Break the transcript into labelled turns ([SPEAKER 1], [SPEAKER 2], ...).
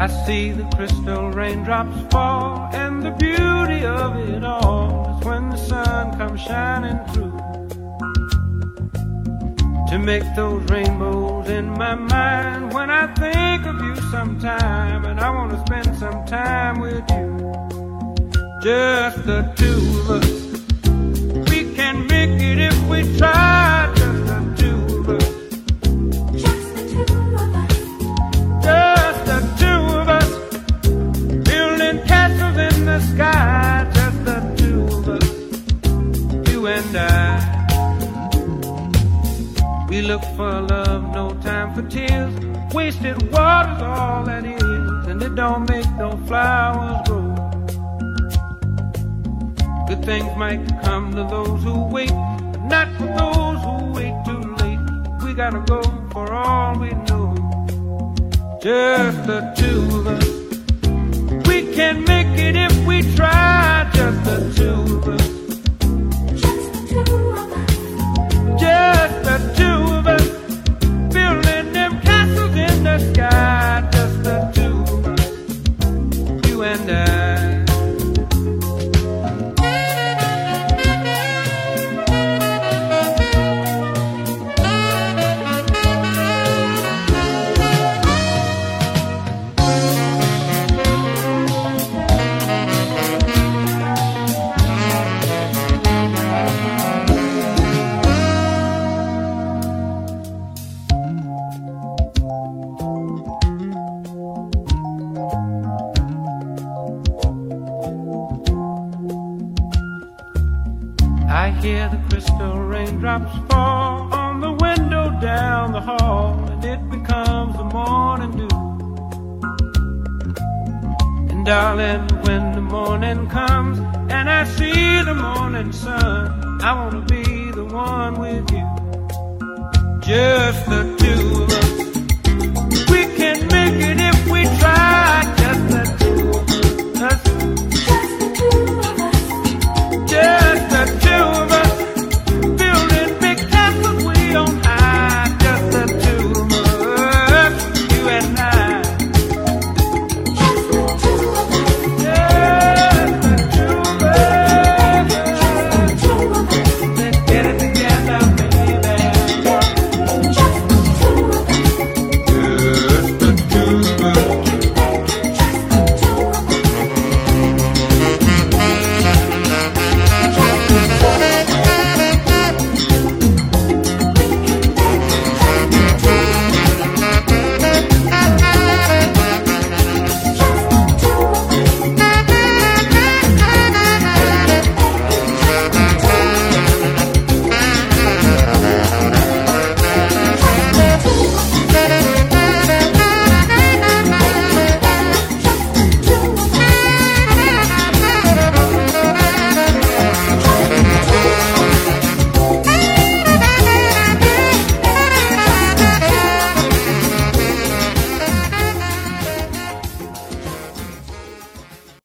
[SPEAKER 1] see the crystal raindrops fall, and the beauty of it all is when the sun comes shining through to make those rainbows in my mind. When I think of you sometime, and I want to spend some time with you, just the two of us. We can make it if we try, just the two of us.
[SPEAKER 2] Just the two of us.
[SPEAKER 1] Just the two of us, building castles in the sky, just the two of us, you and I. We look for love, no time for tears. Wasted water's all that is, and it don't make no flowers grow. Good things might come to those who wait, but not for those who wait too late. We gotta go for all we know, just the two of us. We can make it if we try, just the two of us.
[SPEAKER 2] Just the two of us.
[SPEAKER 1] Just the two of us, building them castles in the sky, just the two of us, you and I. I hear the crystal raindrops fall on the window down the hall, and it becomes the morning dew. And darling, when the morning comes and I see the morning sun, I wanna be the one with you, just the two